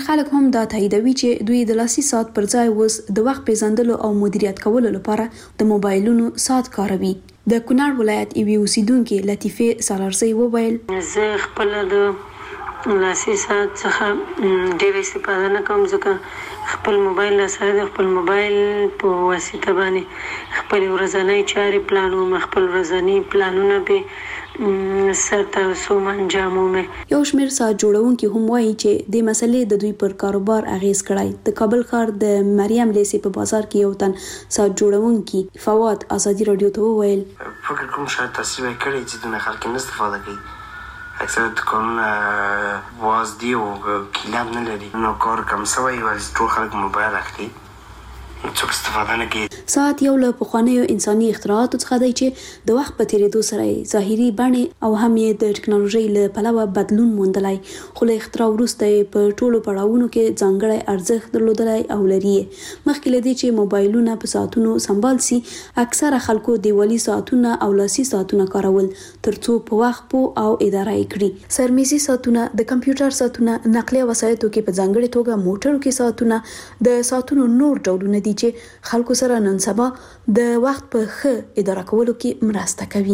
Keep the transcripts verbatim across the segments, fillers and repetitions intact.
خلک هم دا تاییدوي چې دوی د لاسي ساعت پر ځای اوس د وخت پیژندلو او مدیریت کولو لپاره د موبایلونو ساعت کاروي. د کونړ ولایت یوې اوسیدونکې لطیفه سالارزی وویل زه خپل د لاسي ساعت څخه ډېر استفاده نه کوم ځکه خپل موبایل سره د خپل موبایل په واسطه باندې خپل ورځنی چارې پلانوم، خپل ورځنی پلانونه به سرته رسوم انجاموم. یو شمېر ساعت جوړونکي هم وایي چې د مسلې د دوی پر کاروبار اغیز کړی. د کابل ښار د مریم لیسې په بازار کې یو تن ساعت جوړونکي فواد ازادي رادیو ته وویل فکر کوم شاید تصویب کړی چې د خلک نه استفاده کوي. اکثر دکانونه واز دی او کلاب نه لري، نو کار کم شوی ولی ټول خلک موبایل اخلي، څوک استفاده نه کوي. ساعت یو له پخوانیو انساني اختراعاتو څخه دی چې د وخت په تیریدو سره ظاهري بڼې او هم یې د ټکنالوژۍ له پلوه بدلون موندلی، خو له اختراع وروسته یې په ټولو پړاوونو کې ځانګړی ارزښت درلودلی او لري. مخکې له دې چې موبایلونه په ساعتونو سمبال سي، اکثره خلکو دیوالي ساعتونه او لاسي ساعتونه کارول ترڅو په وخت پوه او اداره یې کړي. سرمیزي ساعتونه، د کمپیوټر ساعتونه، نقلیه وسایطو کې په ځانګړې توګه موټرو کې ساعتونه، د ساعتونو نور ډولونه دي چې خلکو سره نن سبا د وخت په ښه اداره کولو کې مرسته کوي.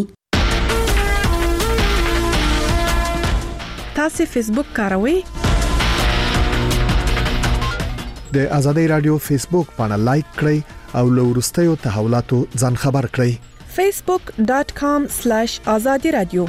تاسو فیسبوک کاروئ؟ د ازادي رادیو فیسبوک باندې لایک کړئ او له وروستیو تحولاتو ځان خبر کړئ. facebook dot com slash azadi radio.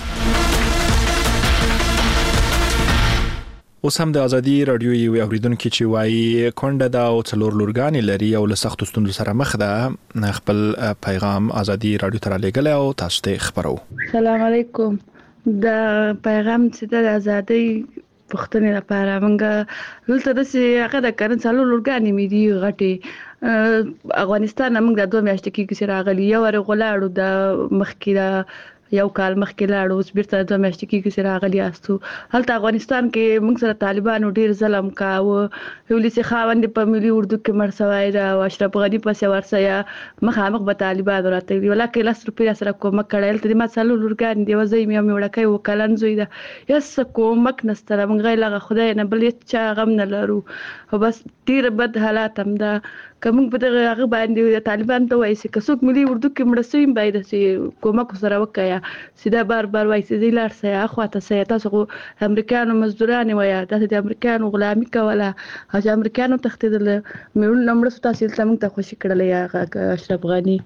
اوس هم د ازادي رادیو یو اوریدونکو چې وایي کونډه دا او څلور لورګانې لري او له سختو ستونزو سره مخ ده، خپل پیغام ازادي رادیو ته رالیږلی او تاسو ته خبرو. سلام علیکم. د پیغام چې د ازادي پښتنې لپاره موږ دلته داسې هغه د کارن څلور لورګانې مې دي غټې. افغانستان موږ د دوه میاشتې کې چې راغلي، یو ور غلاړو د مخکې د یو کال مخکې لاړو، اوس بیرته دوه میاشتې کې چې راغلي یاستو. هلته افغانستان کې موږ سره طالبانو ډیر ظلم کاوه. پولیس خاوند په ملي اردو کې مړ شوی دی او اشرف غني پسې ورسیا مخامخ به طالبان راته وی ولکه لاس روپیا سره کومک کړل. ته ما څلور لورګان دی وځي مې مې وړکې وکلن زوی ده یس کومک نستره موږ غیله خدای نه بل چا غم نه لرو. بس ډیر بد حالات هم ده. کوم په دغه هغه باندې طالبان ته وایي چې څوک ملي اردو کې مړ شوی باید چې کومک سره وکیا سیده بار بار وایي چې زیلار سي اخواته سي تاسو امریکانو مزدوران وایي تاسو د امریکانو غلامي کوله او چې امریکانو تختیدل مې نمبر تاسو ته موږ ته خوشی کړل یا اشرف غني.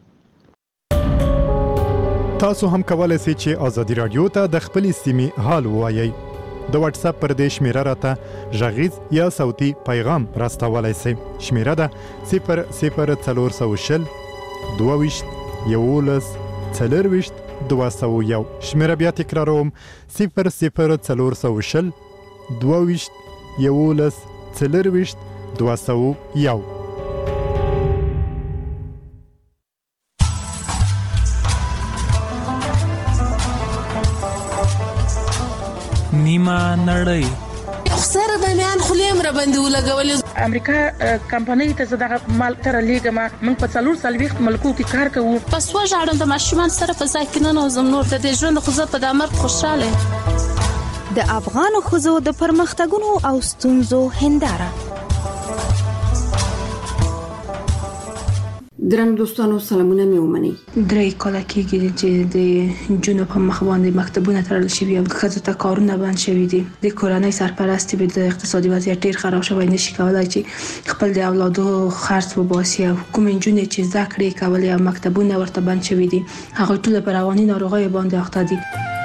تاسو هم کولای شئ چې ازادي رادیو ته د خپل سیمې حال ووایي. د واتس اپ پر دې شمیره راته ژغیز یا صوتي پیغام راستولای شئ. شمیره ده صفر صفر څلور سوه شل دوه ویشت یولس څلرویشت دوه سوه یو. شمیره بیا تکراروم صفر صفر څلور سوه شل دوه ویشت یولس څلرویشت دوه سوه یو. نیمه نړۍ سره د میان خلیم را باندې ولګولې. امریکا کمپنۍ ته زړه مال تر لیګما موږ په څلور سال وخت ملکو کې کار کوو. پس وژاړم د ماشومان سره په ځای کې نه نوزم نور د دې ژوند خو زه په دامر خوشاله. د افغان خزو د پرمختګونو او ستونزو هنداره. درنو دوستانو سلامونه مې ومنئ. درې کاله کېږي چې د جنوب په مخ باندې مکتبونه تړل شوي او ښځو ته کارونه بند شوي دي. د کورنۍ سرپرستي به د اقتصادي وضعیت ډېر خراب شوی، نشي کولای چې خپل د اولادو خرڅ وباسي او کوم نجونې چې زده کړې کولې او مکتبونه ورته بند شوي دي هغوی ټول په رواني ناروغیو باندې اخته دي.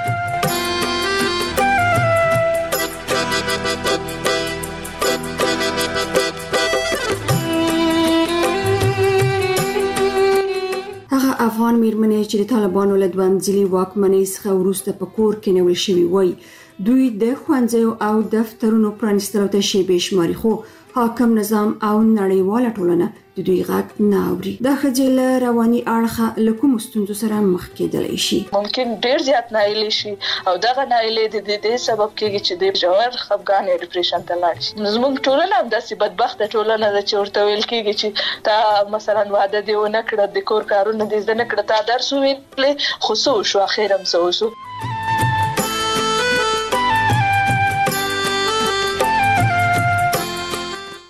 افغان میرمنې چې د طالبانو له دوه منځلي واکمنۍ څخه وروسته په کور کې نیول شوي وای، دوی د ښوونځیو او دفترونو پرانیستلو ته شیبې شماري، خو حاکم نظام او نړیواله ټولنه د دوی غږ نه اوري. دا ښځې له رواني اړخه له کومو ستونزو سره مخ کېدلی شي؟ ممکن ډېر زیات ناهیلي شي او دغه ناهیلي د دې سبب کېږي چې د ژور خفګان یا ډیپریشن ته لاړ شي. زموږ ټولنه همداسې بدبخته ټولنه ده چې ورته ویل کېږي چې تا مثلا واده دې ونه کړه، د کور کارونه دې زده نه کړه، تا درس وویلې خو څه وشو اخر هم څه وشو.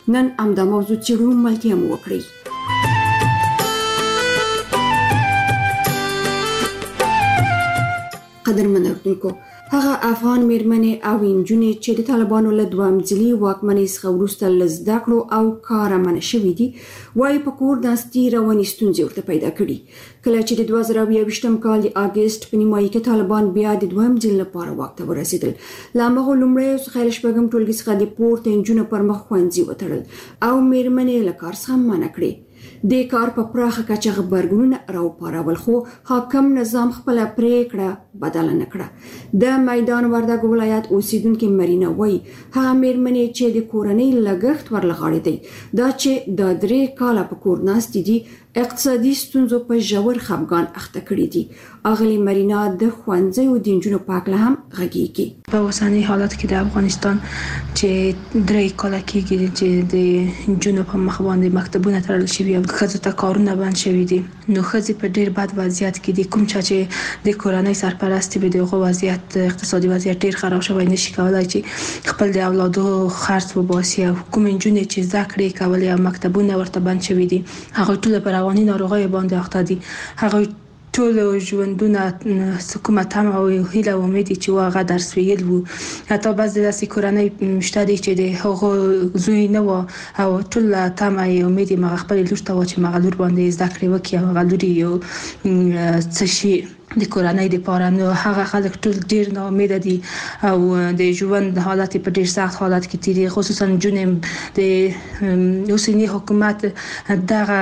نن همدا موضوع څېړو، ملتیا مو وکړئ. قدرمن اورېدونکو، هغه افغان میرمنې او نجونې چې د طالبانو له دوهم ځلي واکمنۍ څخه وروسته له زده کړو او کاره منع شوي دي، وایي په کور ناستي رواني ستونزې ورته پیدا کړي. کله چې د دوه زره او یوویشتم کال د اګست په نیمایي کې طالبان بیا د دوهم ځل لپاره واک ته ورسېدل، له هماغو لومړیو څخه له شپږم ټولګي څخه د پورته نجونو پر مخ ښوونځي وتړل او میرمنې له کار څخه منع کړې. د کار په پراخه کچه غبرګونونه راوپارول، خو حاکم نظام خپل پریکړه بدل نه کړه. د میدان وردګو ولایت اوسیدونکو مرینا وایي هغه میرمنې چې د کورنۍ لګښت ورلغړېدي دا چې د درې کاله په کور ناستې دي اقتصادي ستونزو په ژور خفګان اخته کړي دي. اغلی مرینا د ښوونځیو د نجونو په اړه هم غږیږي. په اوسني حالت کې د افغانستان چې درې کاله کېږي چې د نجونو په مخ باندې مکتبونه تړل شوي او ښځو ته کارونه بند شوي دي، نو ښځې په ډېر بد وضعیت کې دي. کوم چا چې د کورنۍ سرپرستی به دغه وضعیت اقتصادي وضعیت ډېر خراب شوی، نشي کولای چې خپل د اولادو خرڅ وباسي. او کوم نجونې چې زده کړې کولې او مکتبونه ورته بند شوي دي، هغه ټول پر رواني ناروغیو باندې اخته دي. هغه ټول ژوندونه کومه تمه او هیله او امید چې هغه درس ویل وو، حتی بعض داسې کورنۍ شته دي چې د هغو زوی نه و او ټول تمه او امید یې مغه خپل لور ته و چې مغه لور باندې زده کړې وکړي او هغه لور یو څه شي د کورنۍ د پاره. نو هغه خلک ټول ډیر نا امیده دي او د ژوند حالت په ډیر سخت حالت کې تیری، خصوصا جنوب د اوسنی حکومت دغه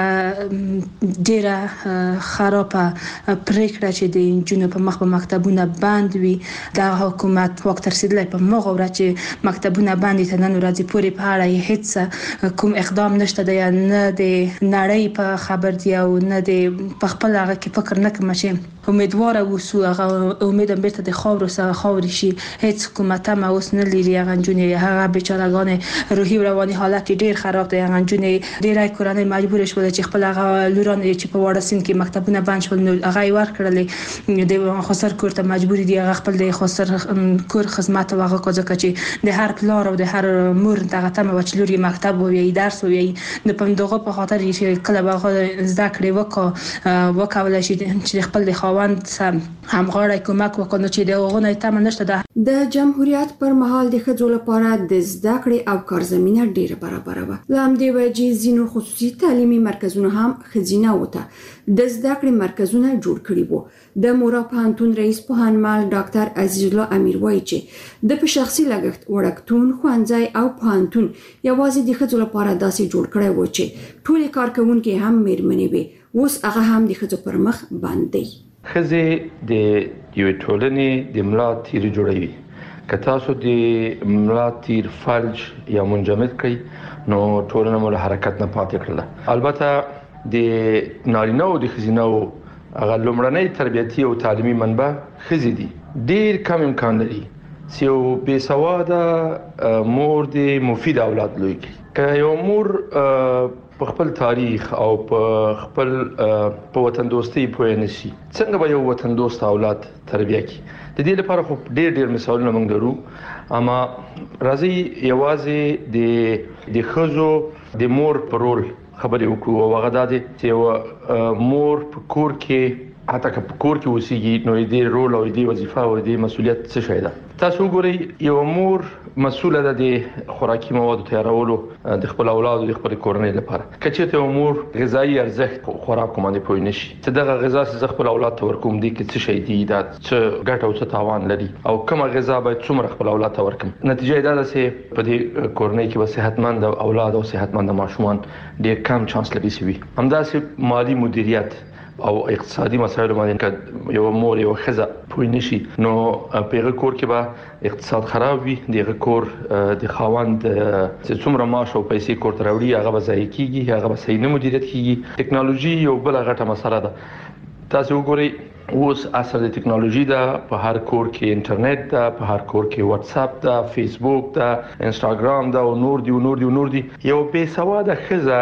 ډیره خرابه پریکړه چې د جنوب په مخ په مکتبونه بند وي، د حکومت وخت تر رسیدلای په مغه ور چې مکتبونه بند دي نن ورځې پورې په اړه هیڅ کوم اقدام نشته دی، نه د نړۍ په خبر دی او نه د خپل هغه کې فکر نه کوم چې امیدوار اوسو هغه امیدم بیرته د خاور سره خاور شي. هیڅ حکومت هم اوس نه لري. هغه جونې هغه بیچارهګان روحي او رواني حالت ډیر خراب دی. هغه جونې ډیرای کورنۍ مجبور شول چې خپل هغه لوران چې په وړه سین کې مکتبونه بند شول نو هغه ور کړل د خسر کور ته مجبور دي هغه خپل د خسر کور خدمت هغه کوزه چې د هر پلار او د هر مور دغه تمه وچلوري مکتب وي درس وي نه په دغه په خاطر چې کله به زده کړې وکړه وکول شي چې خپل د خاوند سم همغاړی کومک وکړي چې د هغه نه تمه نشته. ده د جمهوریت پر مهال د ښځو لپاره د زده کړې او کار زمينه ډیره برابر وه. لامدې وجې ځینو خصوصي تعلیمي مرکزونو هم ښځینه وته د زده کړې مرکزونه جوړ کړي وو. د مورا پوهنتون رئیس پوهنمل ډاکټر عزیز الله امیر وایي چې د په شخصي لګښت وړکتون ښوونځی او پوهنتون یوازې د ښځو لپاره داسې جوړ کړی و چې ټول کارکونکي هم میرمنې وي. اوس هغه هم د ښځو پر مخ باندې ښځې د یوې ټولنې د ملا تیر جوړوي. که تاسو د ملا تیر فلج یا منجمد کړئ نو ټولنه مو له حرکت نه پاتې کړله. البته د نارینه او د ښځینه هغه لومړنۍ تربیتي او تعلیمي منبع ښځې دي. ډېر کم امکان لري چې یو بې سواده مور د مفید اولاد لوی کړي. که یو مور په خپل تاریخ او په خپل په وطن دوستۍ پوه نشي څنګه به یو وطن دوست اولاد تربیه کړي. د دې لپاره خو ډېر ډېر مثالونه موږ لرو، اما راځي یوازې د د ښځو د مور پر رول خبرې وکړو. او هغه دا دی چې یو مور په کور کې حتی که په کور کې اوسېږي نو دې رول او دې وظیفه او دې مسؤلیت څه شی ده. تاسو وګورئ یو مور مسؤله ده د خوراکي موادو تیارولو د خپل اولاد او د خپل کورنۍ لپاره. که چېرته یو مور غذایی ارزښت خوراک باندې پوه نشي چې دغه غذا چې خپل اولاد ته ورکوم دي کې څه شی دي، دا څه ګټه او څه تاوان لري او کومه غذا باید څومره خپل اولاد ته ورکوم. نتیجه دا ده چې په دې کورنۍ کې به صحتمند اولاد او صحتمند ماشومان ډېر کم چانس لري چې وي. همداسې مالی مدیریت او اقتصادي مسایل باندې که یو مور یو ښځه پوه نشي نو په هغه کور کې به اقتصاد خراب وي. دغه کور د خاوند چې څومره معاش او پیسې کور ته راوړي هغه به ضایع کیږي، هغه به صحیح نه مدیریت کیږي. ټکنالوژي یو بل غټه مسله ده. تاسو وګورئ اوس اثر د ټکنالوژي دا په هر کور کې انټرنیټ دا په هر کور کې واتس اپ دا فیسبوک دا انستګرام دا او نور دی او نور دی او نور دی یو بے سواده خزه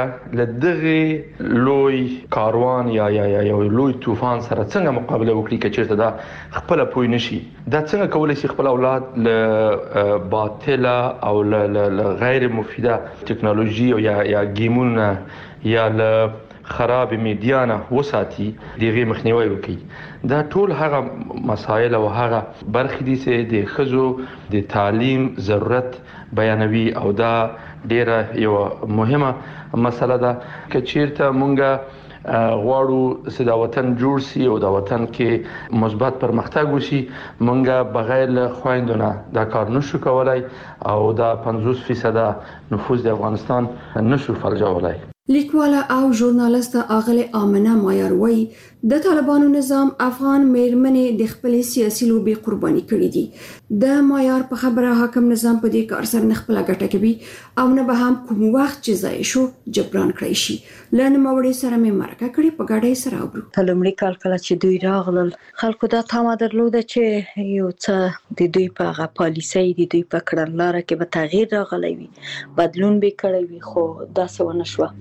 لدغه لوی کاروان یا یا یا یو لوی طوفان سره څنګه مقابله وکړي چې چیرته دا خپل پوی نشي دا څنګه کولای شي خپل اولاد له باطله او له غیر مفیده ټکنالوژي او یا یا گیمونه یا له خراب میډیا نه وساتي دغه مخنیوي وکړي دا ټول هغه مسایل او هغه برخې دي چې د خزو د تعلیم ضرورت بیانوي او دا ډیره یو مهمه مسله ده چې چیرته مونږه غواړو چې دا وطن جوړ شي او دا وطن کې مثبت پرمختګ وشي مونږه بغیر له خويندونه دا کار نشو کولای او دا پنځوس فیصد نفوذ د افغانستان نشو فلجولای. لیکواله او ژورنالیسته اغله امنه مایار وای د طالبانو نظام افغان میرمنې د خپل سیاسي لوبي قرباني کړې دي د مایار په خبره حاکم نظام په دې کار سره نه خپل ګټه کوي او نه به هم کوم وخت چې ځای شو جبران کړی شي لنه موړې سره مې مرکه کړې په ګډه سره وبرو تلمړي کال کله چې دوی راغلل خلکو دا تمه درلوده چې یو څه د دوی په غا پالیسي د دوی په کړنلاره کې به تغییر راغلی وي بدلون به کړی وي خو دا څه ونه شو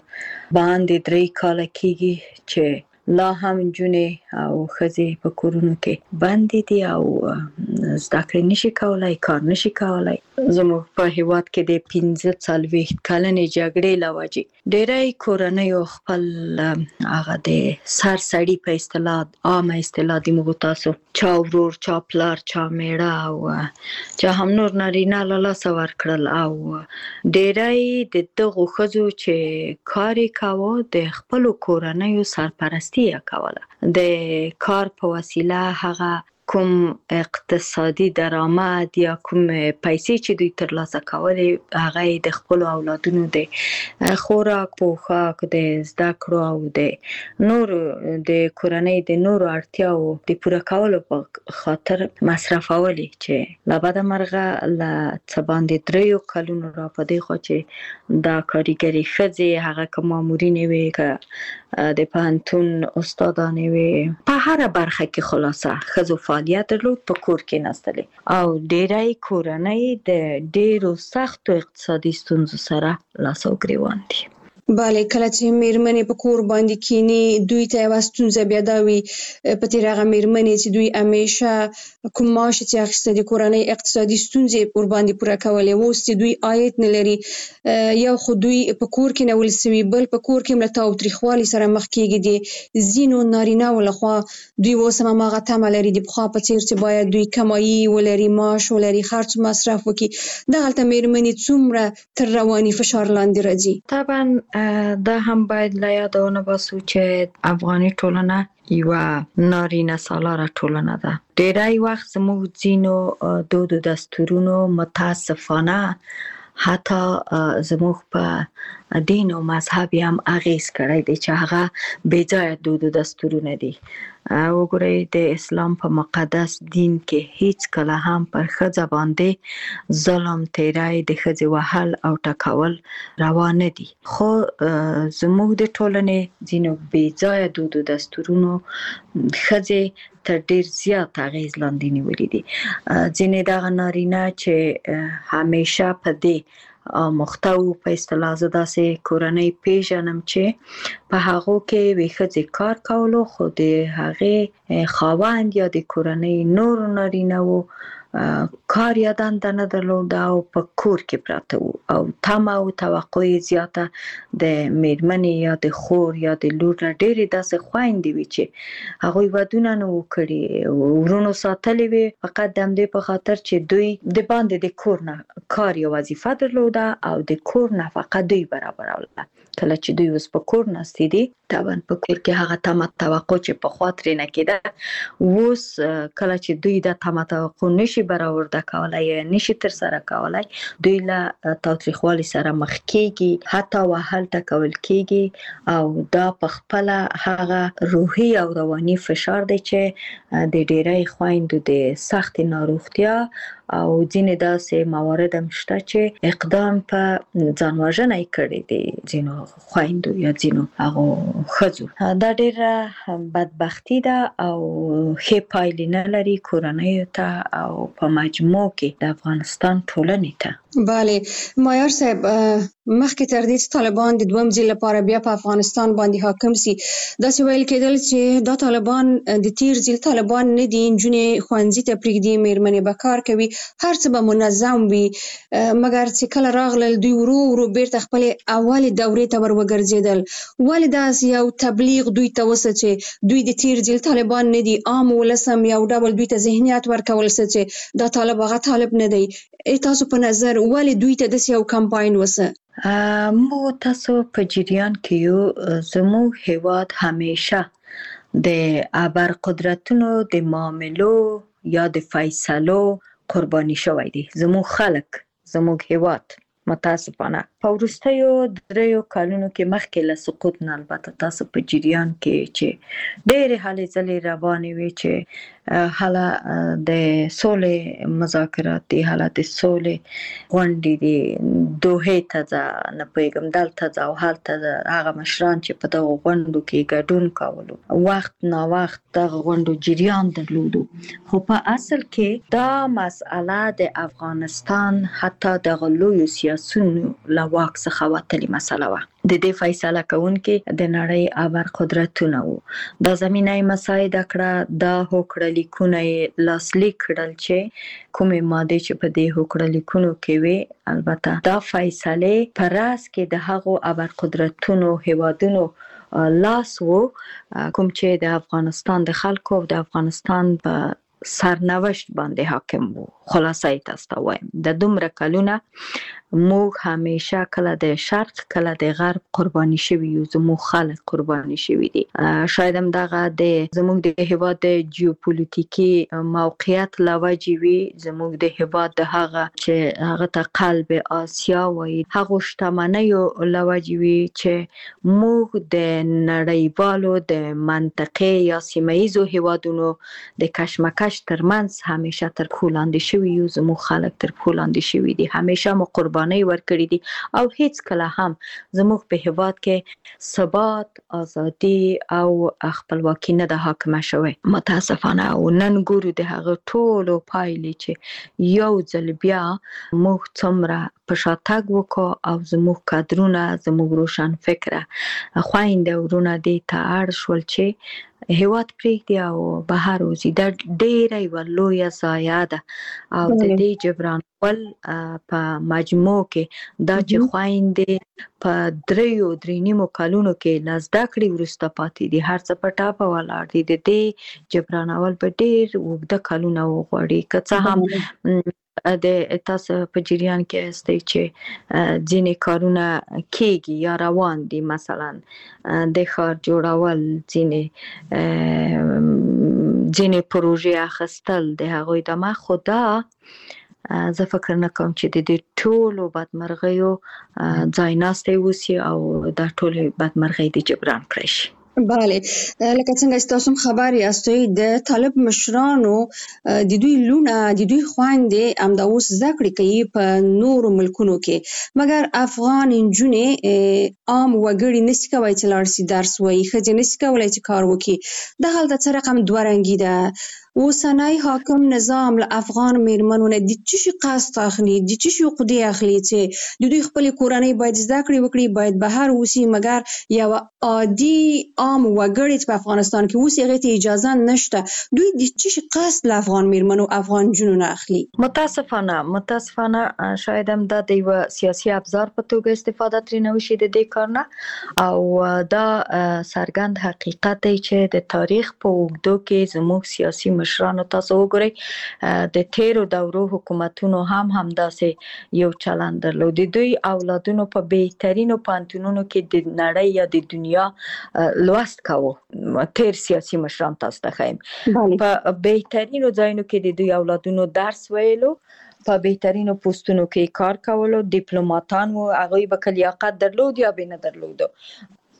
باندې درې کال کېږي چې لا هم جنې او خزي په کورونو کې باندې دي او زده کړې نشي کولای کار نشي کولای زموږ په هیواد کې د پنځه څلوېښت کلنې جګړې لوجي ډېرې کورنۍ خپل هغه د سر سړی په اصطلاح عامه اصطلاح دی موږ تاسو چا ورور چا پلار چا میړه او چا هم نور نارینه لاله سوار کړل او ډېرې د دغه خزو چې کاری کاوه د خپل کورنۍ سرپرستی کوله د کار په وسیله هغه کوم اقتصادي درآمد یا کوم پیسې چې دوی ترلاسه کولې هغه د خپل اولادونو د خوراک پوښاک د زده کړو او د نور د کورنۍ د نور اړتیاو د پوره کولو په خاطر مصرفولې چې لابد مرغه ل څباندې دریو کلونو را پدې خو چې دا کاریګری خځې هغه کوم مامورین وي ک د پانتون استادانې وي په هر برخه کې خلاصه خزو فعالیت درلود په کور کې نستلې او ډېرای کورنۍ د ډېرو سختو اقتصادي ستونزو سره لاس او ګریوان دي. bale کله چې میرمنې په کور باندې کینی دوی ته یو ستونزه بیا دا وي په تیر هغه میرمنې چې دوی همیشه کوم معاش چې اخیسته د کورنۍ اقتصادي ستونزې پر باندې پوره کولې وو چې دوی عاید نه لري یو خو دوی په کور کې نه ولسوي بل په کور کې ملته او تاریخوالي سره مخ کېږي دي زینو نارینه ولخوا دوی وسمه ماغه تمه لري د بخوا په تیر چې باید دوی کمایي ولري معاش ولري خرج مصرف وکي د هلته میرمنې څومره تر رواني فشار لاندې راځي. طبعا دا هم باید لا یادونه باسو چې افغاني ټولنه یو نارینه سالاره ټولنه ده. ډېری وخت زموږ ځینو دود او دستورونو متاسفانه حتی زموږ په دین او مذهب هم اغیز کړی دی چې هغه بې ځایه دود او دستورونه دي. وګورئ د اسلام په مقدس دین کې هیڅ کله هم پر ښځه باندې ظلم تیری د ښځې وهل او ټکول روا نه دي خو زموږ د ټولنې ځینو بې ځایه دود او دستورونو ښځې تر ډیر زیات اغیز لاندې نیولې دي. ځینې دغه نارینه چې همیشه په دې مختو په اصطلاح داسې کورنۍ پیژنم چې په هغه کې وی ښځې کار کولو خو د هغه خاوند یا د کورنۍ نور نارینه وو کار یا دنده نه درلوده او په کور کې پراته وو او تمه او توقع زیاته د میرمنې یا د خور یا د لور نه ډېرې داسې خویندې وي چې هغوی ودونه نه وو کړي ورونو ساتلې وي فقط د همدې په خاطر چې دوی د باندې د کور نه کار یا وظیفه درلوده او د کور نفقه دوی برابروله. کله چې دوی اوس په کور ناستې دي طبعا په کور کې هغه تمه توقع چې په خوا ترې نه کېده اوس کله چې دوی د تمه توقع نشي برآورده کولی یا نشي ترسره کولی دوی له تاوتریخوالي سره مخ کېږي حتی وهل ټکول کېږي او دا په خپله هغه روحي او رواني فشار دی چې د ډېری خویندو د سختې ناروغتیا او ځینې داسې موارد هم شته چې اقدام په ځانوژنه کړی دی ځینو خویندو یا ځینو هغو ښځو. دا ډېره بدبختي ده او ښې پایلې نه لري کورنیو ته او په مجموع کې د افغانستان ټولنې ته. بله مایار صاحب، مخکې تر دې چې طالبان د دویم ځل لپاره بیا په افغانستان باندې حاکم سي داسې ویل کېدل چې دا طالبان د تیر ځل طالبان نه دي، نجونې ښوونځي ته پرېږدي، مېرمنې به کار کوي، هر څه به منظم وي، مګر چې کله راغلل دوی ورو ورو بیرته خپلې اولې دورې ته ور وګرځېدل. ولې داسې یو تبلیغ دوی ته وسه چې دوی د تیر ځل طالبان نه دي، عام ولس هم یو ډول دوی ته ذهنیت ورکول سه چې دا طالب هغه طالب نه دی. تاسو په نظر ولې دوی ته داسې یو کمپاین وسه؟ مو تاسو په جریان کې یو زموږ هیواد همیشه د ابرقدرتونو د معاملو یا د فیصلو قرباني شوی دی. زموږ خلک، زموږ هیواد متاسفانه په وروستیو دریو کلونو کې مخکې له سقوط نه البته تاسو په جریان کې چې ډېرې هلې ځلې روانې وې چې هله د سولې مذاکرات دي، هله د سولې غونډې دي، دوحې ته ځه، نه پوهېږم دلته ځه او هلته ځه. هغه مشران چې په دغو غونډو کې ګډون کولو وخت ناوخت دغه غونډو جریان درلودو، خو په اصل کې دا مسئله د افغانستان حتی دغه لویو سیاسونو له واک څخه وتلې مسله وه. د دې فیصله کوونکې د نړۍ ابرقدرتونه وو. دا زمینه یې مساعده کړه، دا هوکړه لیکونه یې لاسلیک کړل چې کومې مادې چې په دې هوکړه لیکونو کې وې، البته دا فیصلې په راز کې د هغو ابرقدرتونو هیوادونو لاس وو کوم چې د افغانستان د خلکو او د افغانستان په سرنوشت باندې حاکم وو. خلاصه یې تاسو ته وایم، د دومره کلونه موږ همیشه کله د شرق کله د غرب قرباني شوي یو، زموږ خلک قرباني شوي دي. شاید هم دغه د زموږ د هیواد د جیوپولیټیکي موقعیت له وجې وي، زموږ د هیواد د هغه چې هغه ته قلب آسیا وایي، هغو شتمنیو له وجې وي چې موږ د نړیوالو د منطقې یا سیمه ییزو هیوادونو د کشمکش ترمنځ همیشه تر پښو لاندې شوي یو. زموږ خلک تر پښو لاندې شوي دي، همیشه مو قرباني ورکړي دي او هیڅ کله هم زموږ په هیواد کې ثبات، ازادي او خپلواکي نه ده حاکمه شوې متاسفانه. او نن ګورو د هغه ټولو پایلې چې یو ځل بیا موږ څومره په شاتګ وکړو او زموږ کادرونه، زموږ روشن فکره خویندې ورونه دې ته اړ شول چې هیواد پرېږدي او بهر وځي. دا ډېره یوه لویه ضایعه ده او د دې جبرانول په مجموع کې دا چې خویندې په دریو درې نیمو کلونو کې له زده کړې وروسته پاتې دي، هر څه په ټاپه ولاړ دي، د دې جبرانول به ډېر اوږده کلونه وغواړي. که څه هم د تاسو په جریان کې استئ چې ځینې کارونه کېږي یا روان دي، مثلا د ښار جوړول، ځینې ځینې پروژې اخیستل د هغوی دمه، خو دا زه فکر نه کوم چې د دې ټولو بدمرغیو ځای ناستی وسي او دا ټولې بدمرغۍ دې جبران کړی شي. بله، لکه څنګه چې تاسو خبر یاستئ د طالب مشرانو د دوی لونه، د دوی خویندې همدا اوس زده کړې کوي په نورو ملکونو کې، مګر افغان نجونې عام وګړي نشي کولی چې لاړ شي درس ووایي، ښځې نشي کولی چې کار وکړي. دا هلته څه رقم دوه رنګي ده. اوسنی حاکم نظام له افغان میرمنو نه د څه شي قصد اخلي، د څه شي عقدې اخلي چې د دوی خپلې کورنۍ باید زده کړې وکړي، باید بهر اوسي، مګر یو عادي عام وګړي چې په افغانستان کې اوسي هغې ته اجازه نشته. دوی د څه شي قصد له افغان میرمنو افغان نجونو نه اخلي؟ متاسفانه متاسفانه شاید هم دا د یوه سیاسي ابزار په توګه استفاده ترېنه وشي د دې کار نه، او دا څرګند حقیقت دی چې د تاریخ په اوږدو کې زموږ سیاسي مشرانو تاسو وګورئ د تیرو دورو حکومتونو هم همداسې یو چلند درلود. د دوی اولادونو په بهترینو پوهنتونونو کې د نړۍ یا د دنیا لوست کاوه. تیر سیاسي مشران تاسو ته ښیم په بهترینو ځایونو کې د دوی اولادونو درس ویلو، په بهترینو پوستونو کې کار کولو، ډیپلوماتان وو، هغوی به که لیاقت درلود یا به نه درلودو.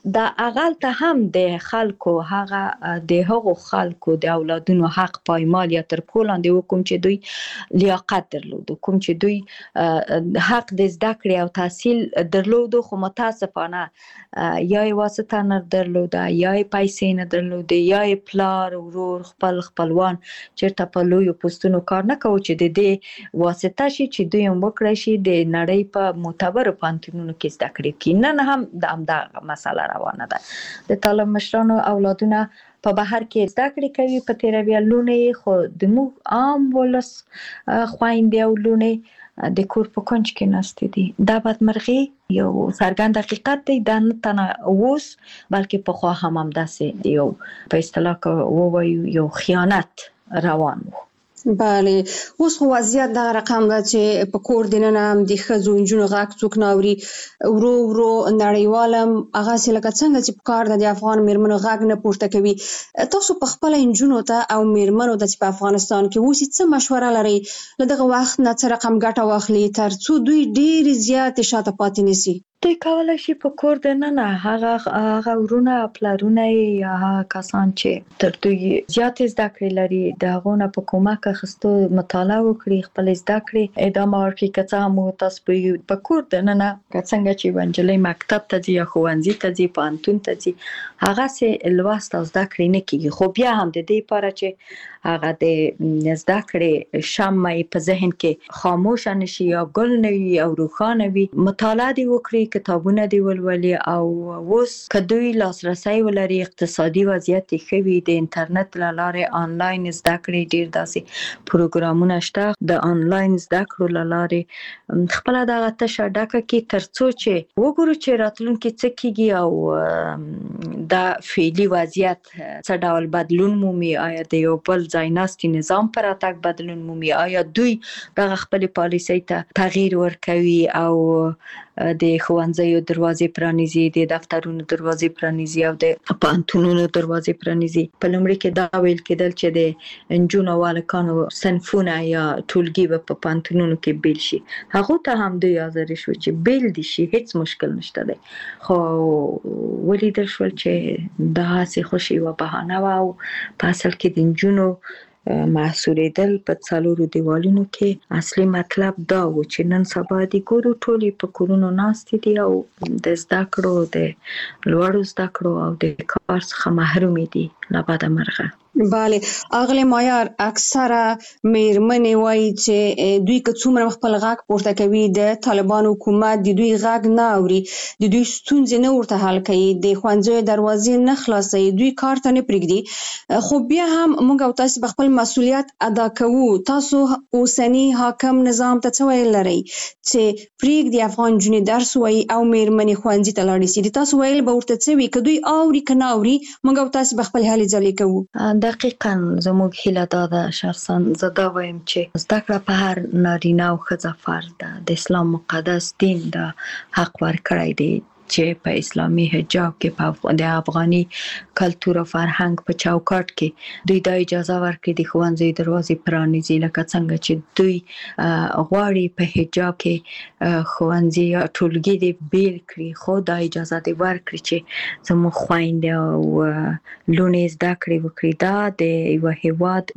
دا اغل ته هم د خلکو هغه د هغو خلکو د اولادونو حق پایمال یا تر پښو لاندې وکوم چې دوی لیاقت درلود، کوم چې دوی حق د زده کړې او تحصیل درلود خو متاسفانه یا یې واسطه نه درلوده یا یې پیسې نه درلودې یا یې پلار ورور خپل خپلوان چېرته په لویو پوستونو کار نه کوي چې د دې واسطه شي چې دوی هم وکړی شي د نړۍ په معتبرو پوهنتونونو کې زده کړې وکړي. نن هم د همدغه مسله روانه ده. د طالب مشرانو اولادونه په بهر کې زده کړې کوي، په تیروي لونې، خو د موږ عام ولس خویندې او لونې د کور په کونج کې ناستې دي. دا بدمرغي یو څرګند حقیقت دی، دا نه تنه اوس بلکې پخوا هم همداسې یو په اصطلاح کې ووایو یو خیانت روان و. بله، اوس خو وضعیت دغه رقم ده چې په کور دننه هم د ښځو نجونو غږ څوک نه اوري. ورو ورو نړیوال هم هغسې لکه څنګه چې پکار ده د افغان میرمنو غږ نه پورته کوي. تاسو په خپله نجونو ته او میرمنو ته چې په افغانستان کې اوسي څه مشوره لرئ له دغه وخت نه څه رقم ګټه واخلي تر څو دوی ډېرې زیاتې شاته پاتې نه سي؟ دوی کولی شي په کور دننه هغه هغه ورونه پلرونه یا هغه کسان چې تر دوی زیاتې زده کړې لري د هغو نه په کمک اخیستو مطالعه وکړي، خپلې زده کړې ادامه ورکړي. که څه هم تاسو په کور دننه که څنګه چې یوه نجلۍ مکتب ته ځي یا ښوونځي ته ځي پوهنتون ته ځي هغسې لوست او زده کړې نه کېږي، خو بیا هم د دې لپاره چې هغه د زده کړې شمع په ذهن کې خاموشه نشي یا ګل نه وي او روښانه وي، مطالعه دې وکړي، کتابونه دې ولولي. او اوس که دوی لاسرسی ولري، اقتصادي وضعیت یې ښه وي، د انټرنټ له لارې آنلاین زده کړې ډېر داسې پروګرامونه شته د آنلاین زده کړو له لارې خپله دغه تشه ډکه کړي تر څو چې وګورو چې راتلونکي څه کېږي او دا فعلي وضعیت څه ډول بدلون مومي، آیا د یو بل ځای ناستي نظام پر راتګ بدلون مومي، آیا دوی دغه خپلې پالیسۍ ته تغییر ورکوي او د ښوونځیو دروازې پرانیزي، د دفترونو دروازې پرانیزي او د پوهنتونونو دروازې پرانیزي. په لومړي کې دا ویل کېدل چې د نجونو او هلکانو صنفونه یا ټولګي به په پوهنتونونو کې بیل شي. هغو ته هم دوی حاضر شو چې بیل دي شي، هیڅ مشکل نشته دی. خو ولیدل شول چې دا هسې خو یوه بهانه وه او په اصل کې د نجونو محصورېدل په څلورو دیوالونو کې اصلي مطلب دا و چې نن سبا د ګورو ټولې په کورونو ناستې دي او د زده کړو د لوړو زده کړو او د کار څخه محرومې دي له بده مرغه. بله، اغلی مایار اکثره میرمنې وایي چې دوی که څومره خپل غږ پورته کوي د طالبانو حکومت د دوی غږ نه اوري، د دوی ستونزې نه ورته حل کوي، د ښوونځیو دروازې نه خلاصوي، دوی کار ته نه پرېږدي. خو بیا هم موږ او تاسو په خپل مسؤلیت ادا کوو. تاسو اوسني حاکم نظام ته څه ویل لرئ چې پرېږدي افغان نجونې درس ووایي او میرمنې ښوونځي ته لاړې شي؟ د تاسو ویل به ورته څه وي؟ که دوی اوري که نه اوري موږ او تاسو به خپل هلې ځلې کوو. دقیقاً زموږ هیله دا ده، شخصا زه دا وایم چې زده کړه په هر نارینه او ښځه فرض ده. د اسلام مقدس دین دا حق ورکړی دی چې په اسلامي حجاب کې په د افغاني کلتور او فرهنګ په چوکاټ کې دوی دا اجازه ورکړي د ښوونځي دروازې پرانیزي، لکه څنګه چې دوی غواړي په حجاب کې ښوونځي یا ټولګي دې بیل کړي، خو دا اجازه دې ورکړي چې زموږ خویندې او لوڼې زده کړې وکړي. دا د یوه هېواد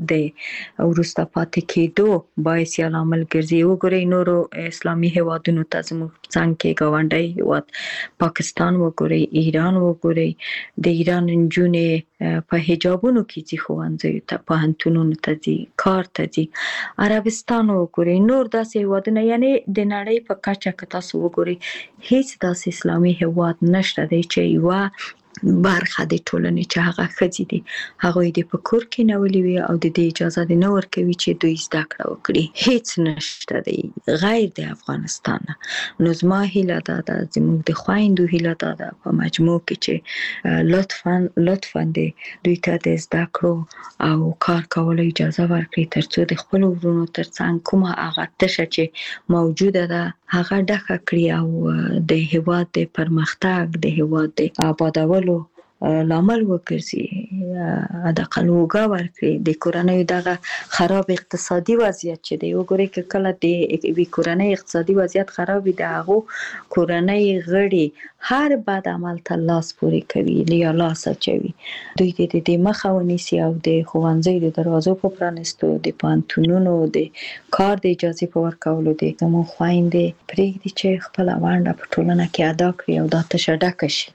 د وروسته پاتې کېدو باعث یې لامل ګرځي. وګورئ نورو اسلامي هېوادونو ته، زموږ څنګ کې ګاونډی هېواد پاکستان وګورئ، ایران وګورئ، د ایران نجونې په حجابونو کې ځي ښوونځیو ته، پوهنتونونو ته ځي، کار ته ځي. عربستان وګورئ، نور داسې هېوادونه، یعنی د نړۍ په کچه که تاسو وګورئ هیڅ داسې اسلامي هېواد نشته دی چې یوه برخه د ټولنې چې هغه ښځې دي هغوی دې په کور کې نولي وي او د دې اجازه دې نه ورکوي چې دوی زده کړه وکړي. هیڅ نشته دی غیر د افغانستان. نو زما هیله دا ده، زموږ د خویندو هیله دا ده په مجموع کې چې لطفا لطفا دې دوی ته د زده کړو او کار کولو اجازه ورکړي تر څو د خپلو ورونو تر څنګ کومه هغه تشه چې موجوده ده هغه ډکه کړي او د هېواد د پرمختګ، د هېواد د آبادولو لامل وګرځي. د قلوګه ورکړي د کورنۍ دغه خراب اقتصادي وضعیت چې دی وګورئ ک کله د وی کورنۍ اقتصادي وضعیت خراب دی هغه کورنۍ غړي هر بد عمل ته لاس پورې کوي یا لاس اچوي دوی د دې مخه ونیسي او د ښوونځي د دروازو په پرانستو د پانتونونو د کار د اجازه په ورکولو د کوم خويندې پرېږدي چې خپل ونده په ټولنه کې ادا کړي او دا تشه ډکه شي.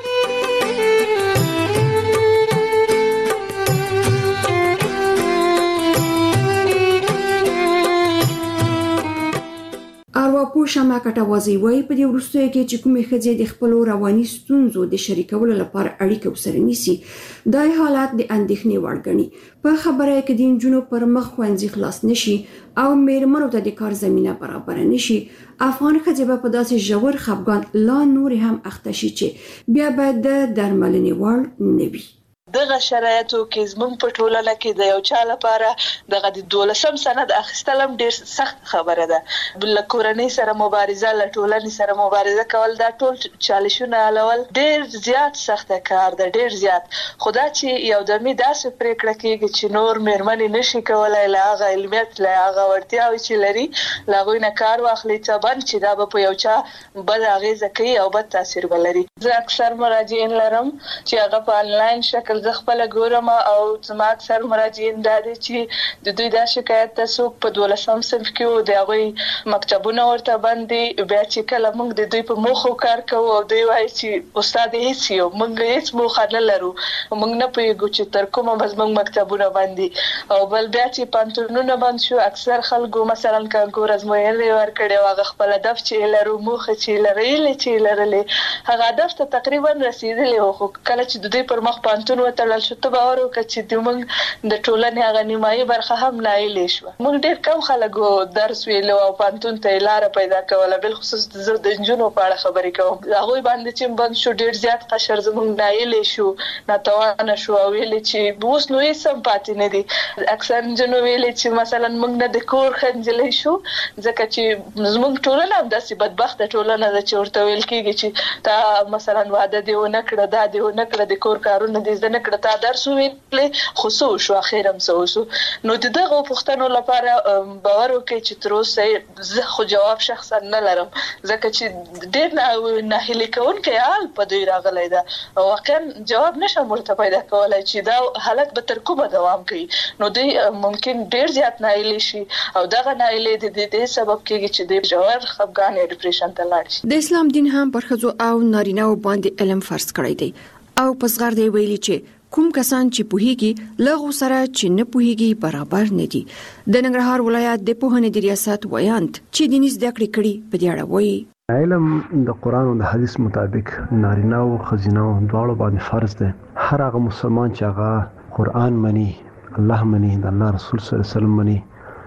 ارواپوه شمع کټوازی وایي په دې وروستیو کې چې کومې ښځې د خپلو رواني ستونزو د شریکولو لپاره اړیکه ورسره نیسي دا حالات د اندېښنې وړ ګڼي. په خبره کې د نجونو پر مخ ښوونځي خلاص نشي او میرمنو ته د کار زمینه برابر نشي افغان ښځې به په داسې ژور خفګان لا نور هم اخته شي چې بیا به د درملنې وړ نه وي. دغه شرایطو کې زموږ په ټولنه کې د یو چا لپاره دغه د دولسم سند اخیستل هم ډیر سخت خبره ده. بل کورنۍ سره مبارزه له ټولنې سره مبارزه کول دا ټول چالشونه حلول ډیر زیات سخت کار ده ډیر زیات. خدا چې یو دمي داسې پریکړه کېږي چې نور مېرمنې نشي کولای له هغه علمیت له هغه وړتیاوې چې لري له هغوی نه کار واخلي څبن چې دا به په یو چا بد اغیزه کوي او بد تاثیر ولري. زه اکثر مراجعین لرم چې هغه په انلاین شکل زه خپل ګورم او زما اکثر مراجعین دا دي چې د دوی دا شکایت ته څوک په دولسم صنف کې د هغوی مکتبونه ورته باندې بیا چې کله موږ د دوی په موخو کار کوو او دوی وایي چې استاد هیڅ یو موږ هیڅ موخه نه لرو موږ نه پوهېږو چې تر کومه به زموږ مکتبونه باندې او بل بیا چې پانتونونه بند شو اکثر خلکو مثلا کانکور ازموینې ورکړې او هغه خپل هدف چې لرو موخه چې لرلې چې لرلې هغه هدف ته تقریبا رسیدلی و خو کله چې د دوی پر مخ پانتون وتړل شو ته باور وکړه چې د موږ د ټولنې هغه نیمایي برخه هم نایلې شوه. موږ ډېر کم خلکو درس ویلو او پانتون ته لاره پیدا کوله بالخصوص زه د نجونو په اړه خبرې کوم هغوی باندې چې بند شو ډېر زیات قشر زموږ نایلې شو ناتوانه شو او ویلې چې اوس نو هېڅ هم پاتې نه دي. اکثر نجونو ویلې چې مثلا موږ نه د کور ښه نجلۍ شو ځکه چې زموږ ټولنه همداسې بدبخته ټولنه ده چې ورته ویل کېږي چې تا مثلا واده دې ونه کړه دا دې ونه کړه د کور کارونه دې زده نه کړه تا درس وویلې خو څه وشو اخر هم څه وشو. نو د دغو پوښتنو لپاره باور وکړئ چې تر اوسه زه خو جواب شخصا نه لرم ځکه چې ډېر ناهیلي کوونکی حال په دوی راغلی ده واقعا جواب نشم ورته پیدا کولی چې دا حالت به تر کومه دوام کوي. نو دوی ممکن ډېر زیات ناهیلي شي او دغه ناهیلي د دې سبب کېږي چې دوی ژور خفګان یا ډیپریشن ته لاړ شي. د اسلام دین هم پر ښځو او نارینه‌و باندې علم فرض کړی دی او په صغر دی ویلي چې کوم کسان چې پوهیږي لغو سره چې نه پوهیږي برابر نه دي. د ننګرهار ولایت د پوهنې د ریاست ویاند چې دیني زده کړې کړي په دې اړه وایي علم د قرآن او د حدیث مطابق نارینه او ښځینه دواړو باندې فرض دی. هر هغه مسلمان چې هغه قرآن مني الله مني د الله رسول صلی الله علیه وسلم مني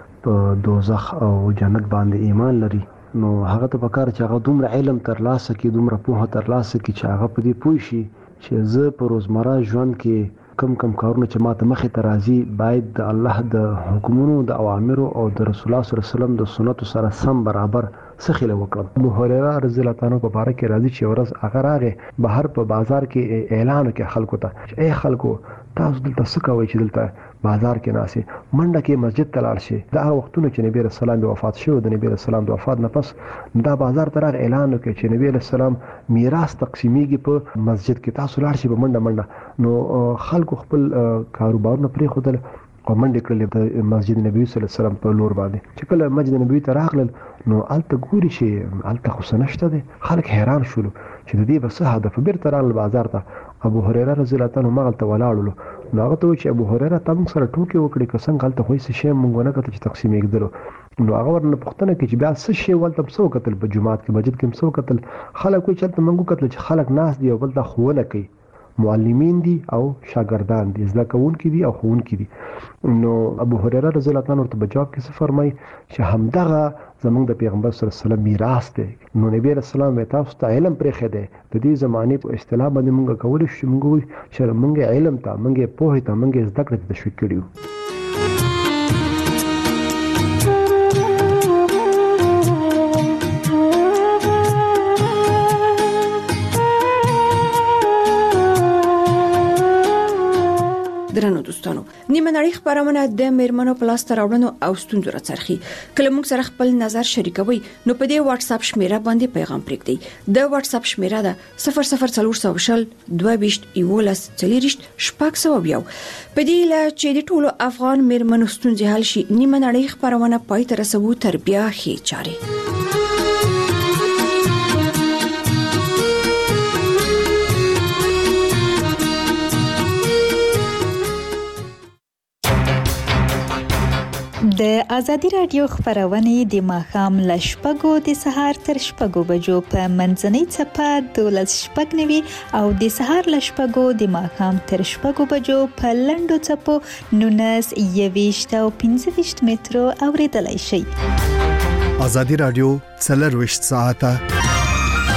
په دوزخ او جنت باندې ایمان لري نو هغه ته پکار چې هغه دومره علم ترلاسه کړي دومره پوهه ترلاسه کړي چې هغه په دې پوه شي چې زه په روزمره ژوند کې کم کم کارونه چې ماته مخې ته راځي باید د الله د حکمونو د اوامرو او د رسول الله صلی الله علیه وسلم د سنتو سره سم برابر سخیله وکړم. ابو هريره رضی الله تعالی عنہ په باره کې راځي چې ورځ هغه راغی بهر په بازار کې اعلان وکړ خلکو ته چې اے خلکو تاسو دلته څه کوئ چې دلته بازار کې ناسي منډه کې مسجد ته لاړ شي. دا هغه وختونه چې نبی رسول الله وفات شو د نبی رسول الله د وفات نه پس دا بازار ته راغی اعلان وکړ چې نبی رسول الله میراث تقسیمیږي په مسجد کې تاسو لاړ شئ په منډه منډه. نو خلکو خپل کاروبارونه پرې خودل او منډه کړلې د مسجد نبوي صلی الله علیه وسلم په لور باندې. چې کله مسجد نبوي ته راغلل نو الته ګوري چې الته خو سنشته دي خلک حیران شول چې د دې بس هدف بیرته راغل بازار ته. ابو هريره رضی الله تعالی عنہ مغلته ولاړل نو هغه ته چې ابو هريره تم سره ټوکی وکړي که څنګه الته خو څه شی مونږ نه کته چې تقسیم کېدل نو هغه ورنه پوښتنه کوي چې بیا څه شی ولته څو کتل په جمعات کې مسجد کې څو کتل خلک کوي چې مونږ کتل چې خلک ناس دی او بل ته خوونه کوي معلمین دي او شاګردان دي زده کوونکي دي او ښوونکي دي. نو ابو هريره رضی الله تعالی عنہ ورته جواب کې څه فرمایي چې همدغه زمونږ د پیغمبر صلی الله علیه وسلم میراث دی. نو نبی رسول الله تاسو ته علم پرې خده د دې زمانه په اصطلاح باندې مونږ کول شو مونږ چې مونږ علم ته مونږ پوهه ته مونږ زده کړې ته تشویق کړیو. دوستانو. نیمه نړۍ خبرونه د میرمنو په لاس راوړنو او ستونزو راڅرخي. کله موږ سره خپل نظر شریکوي نو په دې واتس اپ شمیره باندې پیغام پرېږدئ. د واتس اپ شمیره ده صفر صفر څلور سوه شل دوه ویشت یولس څلوېښت شپږ سوه یو. په دې له چې د ټولو افغان میرمنو ستونزې حل شي نیمه نړۍ خبرونه پای ته رسوو تر بیا ښې چارې. د ازادي رادیو خبرونه د ماښام ل شپږو د سهار تر شپږو بجو په منځنۍ چپه دولس شپږ نوي او د سهار ل شپږو د ماښام تر شپږو بجو په لنډو چپو نونس یويشت او پنځه ویشت مترو اوریدلای شي. ازادي رادیو څلور ویشت ساعته